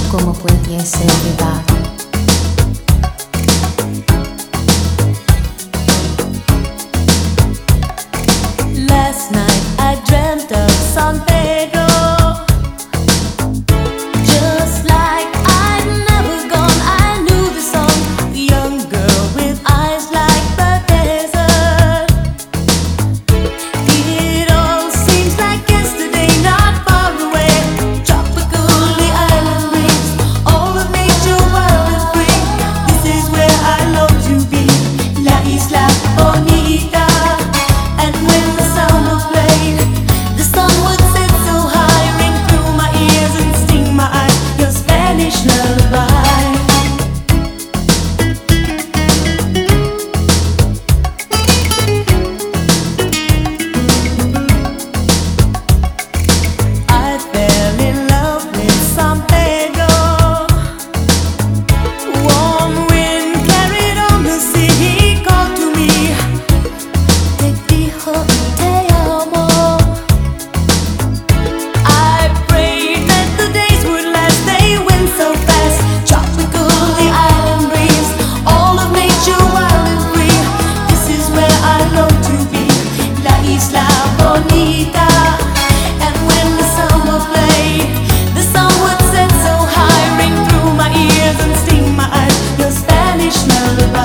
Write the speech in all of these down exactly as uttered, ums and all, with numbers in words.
¿Cómo pudiese olvidar? Last night I dreamt of San Pedro, just like I'd never gone. I knew the song, the young girl with eyes like the desert. It all seems like yesterday, not far away. Tropical, the island breeze, all of nature wild and free. This is where I long to be, La Isla Bonita. And when the samba played, the sun would set so high, ring through my ears and sting my eyes, your Spanish lullaby. I fell in love with San Pedro. Warm wind carried on the sea, he called to me, te dijo te amo. I prayed that the days would last, they went so fast. Tropical, the island breeze, all of nature wild and free. This is where I long to be, La Isla Bonita. And when the samba played, the sun would set so high, ring through my ears and sting my eyes, your Spanish lullaby.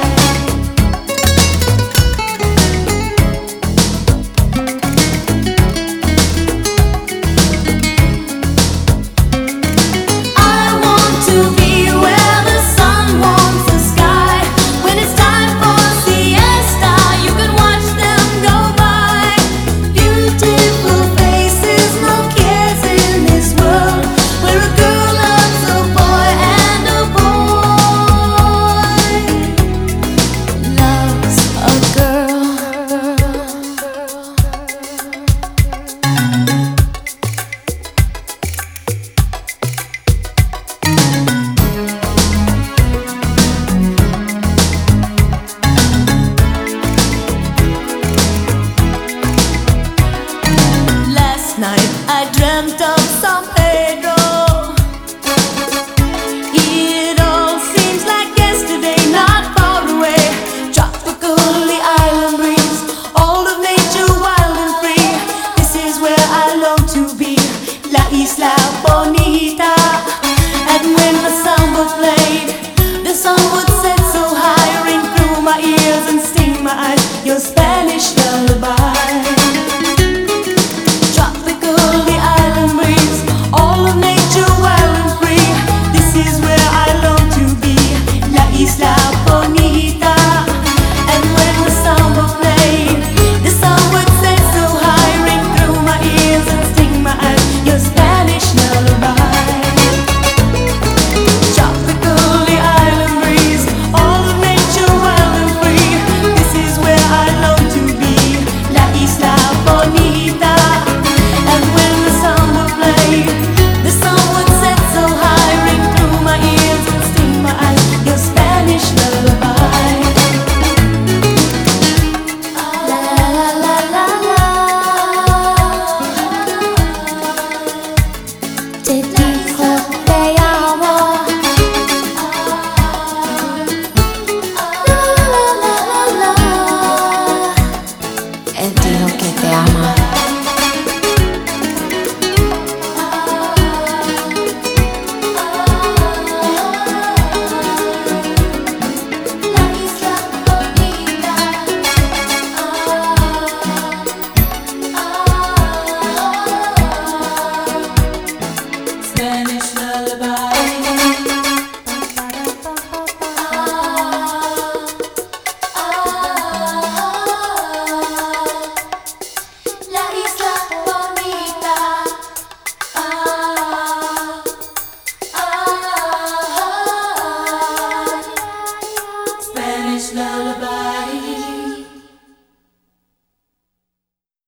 I want to be where the sun warms the sky. When it's time for siesta, you can watch them go by. Beautiful faces, no cares in this world, where a girl loves a boy and a boy loves a girl. Last night I dreamt of San Pedro. It all seems like yesterday, not far away. Tropical, the island breeze, all of nature wild and free. This is where I long to be, La Isla Bonita. And when the samba played, the sun would